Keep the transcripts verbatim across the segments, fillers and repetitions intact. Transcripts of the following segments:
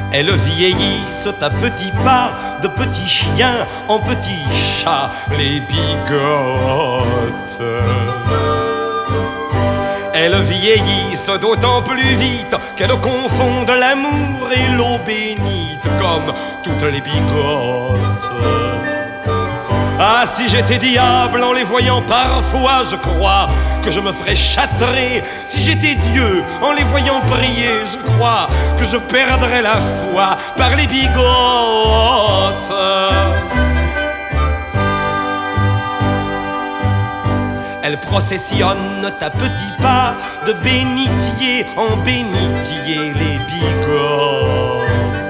Elles vieillissent à petits pas, de petits chiens en petits chats, les bigotes. Elles vieillissent d'autant plus vite qu'elles confondent l'amour et l'eau bénite, comme toutes les bigotes. Ah, si j'étais diable en les voyant parfois, je crois que je me ferais châtrer. Si j'étais Dieu en les voyant prier, je crois que je perdrais la foi par les bigotes. Elles processionnent à petits pas, de bénitier en bénitier, les bigotes.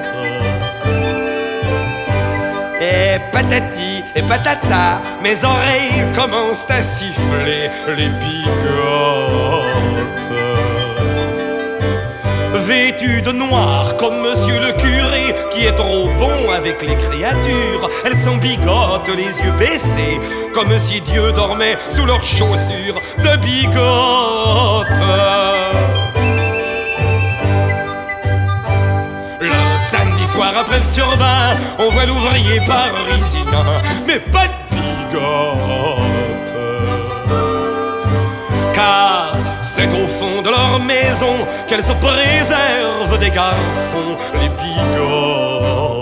Et patati et patata, mes oreilles commencent à siffler, les bigotes. Vêtues de noir comme monsieur le curé, qui est trop bon avec les créatures, elles s'embigotent les yeux baissés, comme si Dieu dormait sous leurs chaussures de bigotes. Soir après le turbin, on voit l'ouvrier parisien, mais pas de bigote. Car c'est au fond de leur maison qu'elles se préservent des garçons, les bigotes,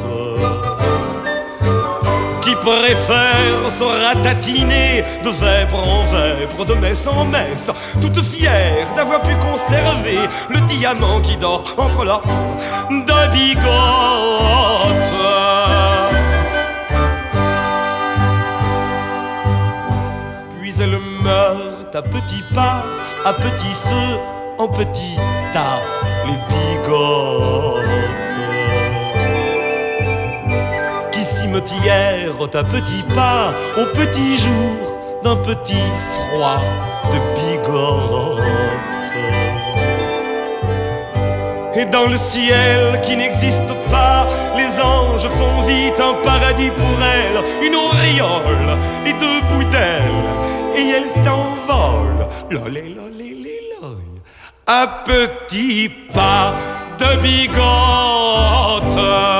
qui préfèrent se ratatiner de vêpres en vêpres, de messe en messe, toutes fières d'avoir pu conserver le diamant qui dort entre leurs de bigotes. Puis elles meurent à petits pas, à petit feu, en petit tas, les bigotes, qui cimetièrent à petits pas, au petit jour d'un petit froid de bigotes. Et dans le ciel qui n'existe pas, les anges font vite un paradis pour elles, une auréole et deux bouts d'ailes, et elles s'envolent, lolé, lolé, lolé, à petits pas de bigotes.